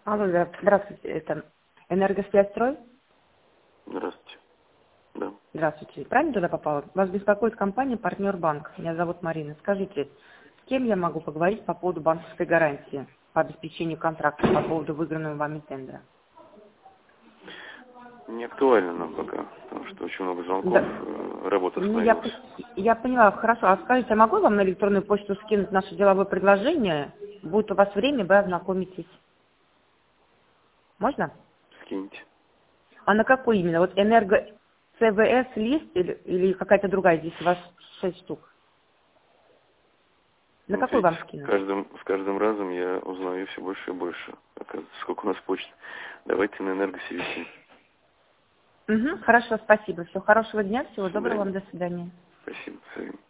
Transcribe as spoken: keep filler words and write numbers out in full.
Алло, да, здравствуйте, это Энергосвязьстрой? Здравствуйте. Да. Здравствуйте. Правильно туда попала? Вас беспокоит компания «Партнер Банк». Меня зовут Марина. Скажите, с кем я могу поговорить по поводу банковской гарантии по обеспечению контракта по поводу выигранного вами тендера? Не актуально нам пока, потому что очень много звонков, Да. э, работа Ну, я, остановилась. пон- я поняла, хорошо. А скажите, а могу вам на электронную почту скинуть наше деловое предложение? Будет у вас время, вы ознакомитесь. Можно? Скиньте. А на какой именно? Вот энерго ЦВС лист или, или какая-то другая? Здесь у вас шесть штук. На Ну, Вот какой видите, вам с скинуть? каждым, с каждым разом я узнаю все больше и больше. Оказывается, сколько у нас почт. Давайте на энергосвязи. Угу, хорошо, спасибо. Всего хорошего дня, всего До доброго вам, свидания. до свидания. Спасибо. До свидания.